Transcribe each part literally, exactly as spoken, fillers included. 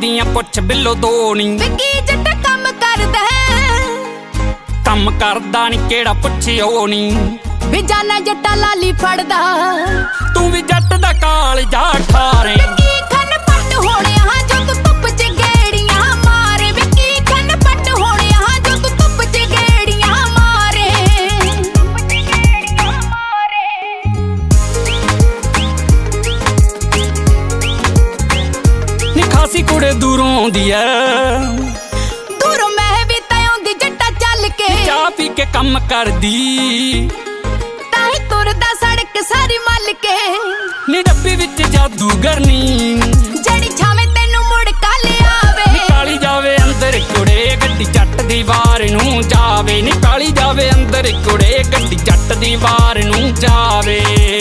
ਦੀਆਂ ਪੁੱਛ ਬਿੱਲੋ ਦੋ ਨੀ ਵਿੱਕੀ ਜੱਟ ਕੰਮ ਕਰਦਾ ਕੰਮ ਕਰਦਾ ਨੀ ਕਿਹੜਾ ਪੁੱਛਿਓ ਨੀ ਵੀ ਜਾਨਾ ਜੱਟਾ ਲਾਲੀ ਫੜਦਾ ਤੂੰ ਵੀ ਜੱਟ ਦਾ ਕਾਲਜਾ ਠਾਰੇ ਵਿੱਕੀ ਖੰਨ ਪੱਟ ਹੋਣਿਆ ਜੋ ਤੂੰ ਧੁੱਪ ਚ ਗੇੜੀਆਂ ਮਾਰੇ ਵਿੱਕੀ ਖੰਨ ਪੱਟ ਹੋਣਿਆ ਜੋ ਤੂੰ ਧੁੱਪ ਚ ਗੇੜੀਆਂ ਮਾਰੇ ਨੀ ਖਾਸੀ ਕੁੜੇ ਦੂਰੋਂ ਆਉਂਦੀ ਐ ਦੂਰੋਂ ਮੈਂ ਵੀ ਤਾਂ ਆਉਂਦੀ ਜੱਟਾ ਚੱਲ ਕੇ ਚਾਹ ਪੀ ਕੇ ਕੰਮ ਕਰਦੀ ਤਾਂ ਹੀ ਤੁਰਦਾ ਸੜਕ ਸਾਰੀ ਮੱਲ ਕੇ ਨੀ ਡੱਬੀ ਵਿੱਚ ਜਾਦੂਗਰਨੀ ਜਿਹੜੀ ਛਾਵੇਂ ਤੈਨੂੰ ਮੁੜ ਕੱਲ ਆਵੇ ਨਿਕਾਲੀ ਜਾਵੇ ਅੰਦਰ ਕੁੜੇ ਗੱਡੀ ਜੱਟ ਦੀ ਵਾਰ ਨੂੰ ਜਾਵੇ ਨਿਕਾਲੀ ਜਾਵੇ ਅੰਦਰ ਕੁੜੇ ਗੱਡੀ ਜੱਟ ਦੀ ਵਾਰ ਨੂੰ ਜਾਵੇ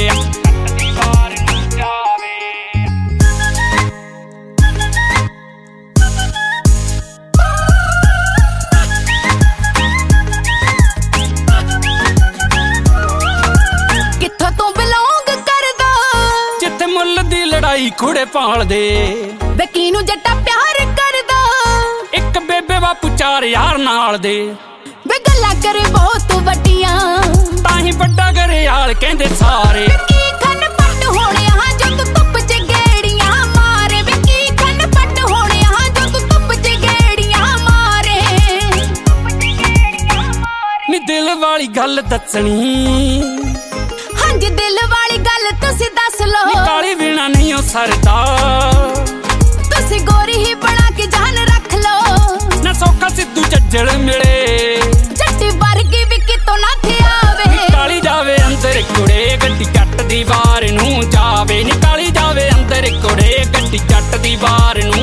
ਕਿੱਥੋਂ ਤੂੰ ਬਿਲੋਂਗ ਕਰਦਾ ਜਿੱਥੇ ਮੁੱਲ ਦੀ ਲੜਾਈ ਕੁੜੇ ਪਾਲਦੇ ਵਿੱਕੀ ਨੂੰ ਜੱਟਾ ਪਿਆਰ ਕਰਦਾ ਇੱਕ ਬੇਬੇ ਬਾਪੂ ਚਾਰ ਯਾਰ ਨਾਲ ਦੇ ਵੇ ਗੱਲਾਂ ਕਰੇ ਬਹੁਤ ਵੱਡੀਆਂ ਤਾਂ ਹੀ ਵੱਡਾ ਘਰਿਆਲ ਕਹਿੰਦੇ ਸਾਰੇ ਵਿੱਕੀ ਖੰਨ ਪੱਟ ਹੋਣਿਆ ਜੋ ਤੂੰ ਧੁੱਪ ਚ ਗੇੜੀਆਂ ਮਾਰੇ ਵਿੱਕੀ ਖੰਨ ਪੱਟ ਹੋਣਿਆ ਜੋ ਤੂੰ ਧੁੱਪ ਚ ਗੇੜੀਆਂ ਮਾਰੇ ਨੀ ਦਿਲ ਵਾਲੀ ਗੱਲ ਦੱਸਣੀ ਹਾਂਜੀ ਦਿਲ ਵਾਲੀ ਗੱਲ ਤੁਸੀਂ ਦੱਸ ਲੋ ਨੀ ਕਾਲੀ ਬਿਨਾ ਨਹੀਂ ਉਹ ਸਰਦਾ ਤੁਸੀਂ ਗੋਰੀ ਹੀ ਬਣਾ ਕੇ ਜਾਨ ਰੱਖ ਲੋ ਨਾ ਸੌਖਾ ਸਿੱਧੂ ਚੱਜਲ ਮਿਲੇ ਜੱਟੀ ਵਰਗੀ ਵੀ ਕਿਤੋਂ ਨਾ ਥੇ ਆਵੇ ਨਿਕਾਲੀ ਜਾਵੇ ਅੰਦਰ ਕੁੜੇ ਗੱਡੀ ਜੱਟ ਦੀ ਵਾਰ ਨੂੰ ਜਾਵੇ ਨਿਕਾਲੀ ਜਾਵੇ ਅੰਦਰ ਕੁੜੇ ਗੱਡੀ ਜੱਟ ਦੀ ਵਾਰ ਨੂੰ